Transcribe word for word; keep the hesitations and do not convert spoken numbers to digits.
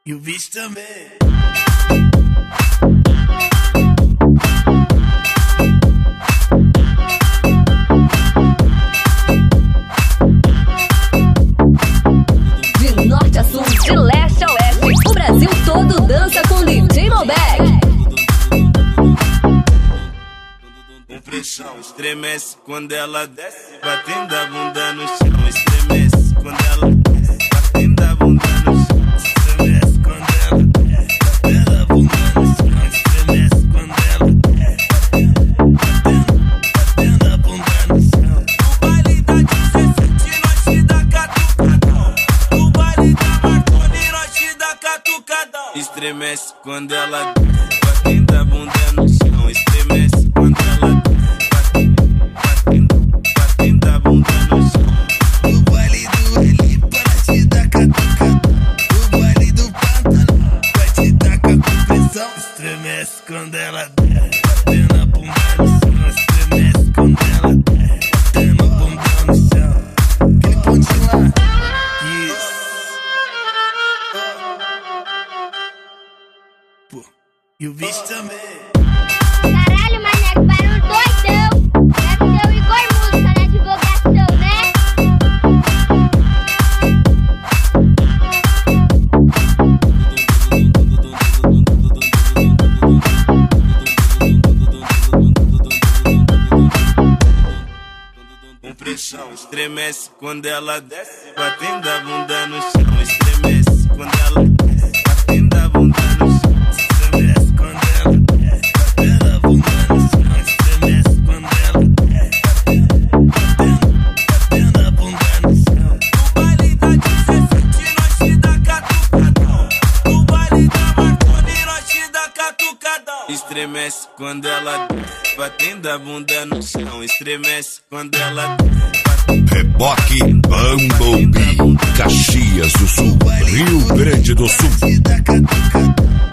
E o bicho também. De norte a sul, de leste a oeste, o Brasil todo dança com D J Malbec. Com pressão, estremece quando ela desce, batendo a bunda no chão. Estremece quando ela desce, batendo a bunda no chão. Estremece quando ela desce, batendo a bunda no chão. Estremece quando ela desce, batendo a bunda no chão. No baile da dezessete, nós te dá catucadão. No baile da Marconi, nós te dá catucadão. Estremece quando ela desce, batendo a bunda no chão. Estremece quando ela desce. Estremece quando ela desce, batendo a bunda no chão. Estremece quando ela desce, batendo a bunda no chão. Aquele pontinho lá. Isso. Pô, e o bicho também. Caralho, maneco, barulho doidão. Deve ser o Igor Música na divulgação, né? Com pressão, estremece quando ela desce, batendo a bunda no chão. Estremece quando ela desce, batendo a bunda no chão. Estremece quando ela desce, batendo a bunda no chão. Estremece quando ela desce, batendo a bunda no chão. No baile da dezessete, nós te dá catucadão. No baile da Marconi, nós te dá catucadão. Estremece quando ela desce, batendo a bunda no chão. Estremece quando ela desce. Reboque Bumblebee, Caxias do Sul, Rio Grande do Sul.